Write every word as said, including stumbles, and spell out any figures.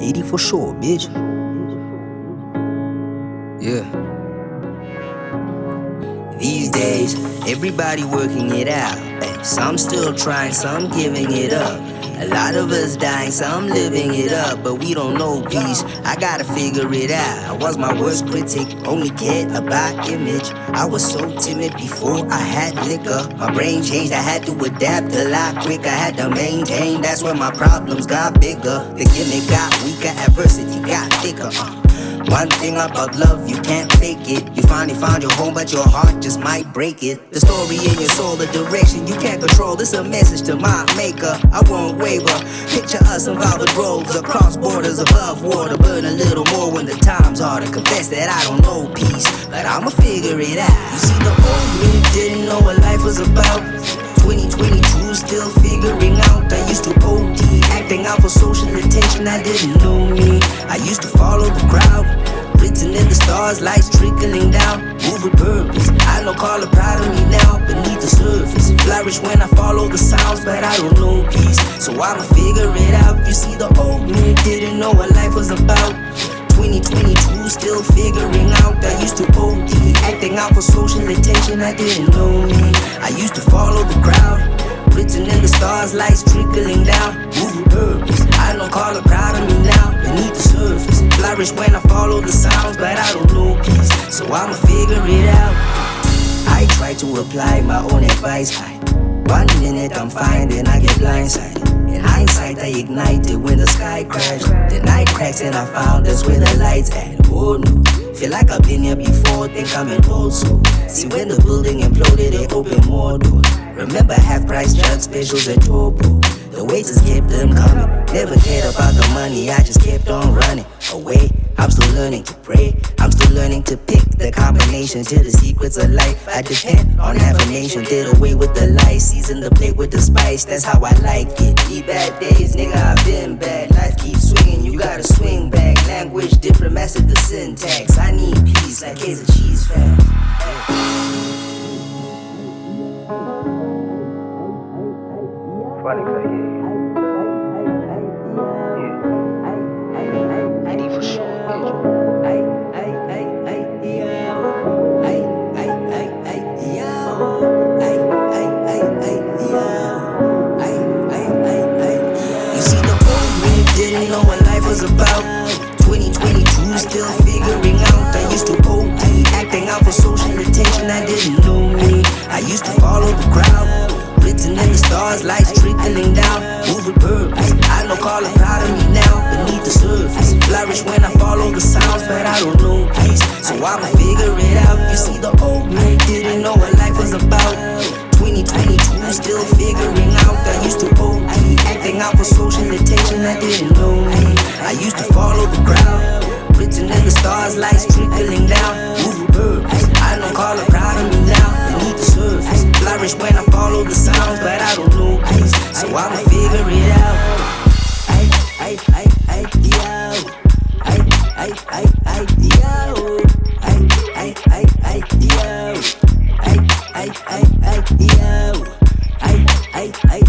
eighty for sure, bitch. Yeah. These days, everybody working it out. Ay, some still trying, some giving it up. A lot of us dying, some living it up, but we don't know peace. I gotta figure it out. I was my worst critic, only cared about image. I was so timid before I had liquor. My brain changed, I had to adapt a lot quicker. I had to maintain, that's when my problems got bigger. The gimmick got weaker, adversity got thicker. uh. One thing about love, you can't fake it. You finally found your home, but your heart just might break it. The story in your soul, the direction you can't control. This a message to my maker, I won't waver. Picture us in velvet groves, across borders, above water. Burn a little more when the time's hard. To confess that I don't know peace, but I'ma figure it out. You see, the old me didn't know what life was about. twenty twenty-two, still figuring out. I used to O D, acting out for social attention. I didn't know me. I used to follow the crowd, written in the stars, lights trickling down. Move with purpose, I know call it proud of me now. Beneath the surface, flourish when I follow the sounds, but I don't know peace, so I'ma figure it out. You see, the old me didn't know what life was about. twenty twenty-two, still figuring out. I used to O D, acting out for social attention. I didn't know me. I used to follow the crowd, written in the stars, lights trickling down. Move with purpose, I know call it proud of me now. Beneath the surface, flourish when I follow the sounds, but I don't know peace, so I'ma figure it out. I try to apply my own advice. I, one minute I'm fine, then I get blindsided. In hindsight, I ignited when the sky crashed. The night cracks and I found that's where the lights at. Oh no, feel like I've been here before, think I'm an old soul. See, when the building imploded, they opened more doors. Remember half price jug specials at Turbo. The waiters kept them coming. Never cared about the money, I just kept on running away. I'm still learning to pray, I'm still learning to pick the combination to the secrets of life. I depend on affirmation, did away with the lies, season the plate with the spice, that's how I like it. Be bad days, nigga, I've been bad. Life keeps swinging, you gotta swing back. Language different, massive the syntax. I need peace like case of cheese fast. Funny for you. About twenty twenty-two, still figuring out. I used to O D, acting out for social attention. I didn't know me. I used to follow the crowd, written in the stars, lights trickling down. Move with purpose, I know call it proud of me now. Beneath the surface, flourish when I follow the sounds, but I don't know peace, so I'ma figure it out. You see, the old me didn't know what life was about. twenty twenty-two, still figuring out. I used to O D, acting out for social attention. I didn't know me. I used to follow the crowd, written in the stars, lights trickling down. Move with purpose, I know call it proud of me now. Beneath the surface, flourish when I follow the sounds, but I don't know peace, so I'ma figure it out. I, I, I, I, yo. I, I, I, I, yo. I, I, I, I, yo. I, I, I, I, yo. I, I, I,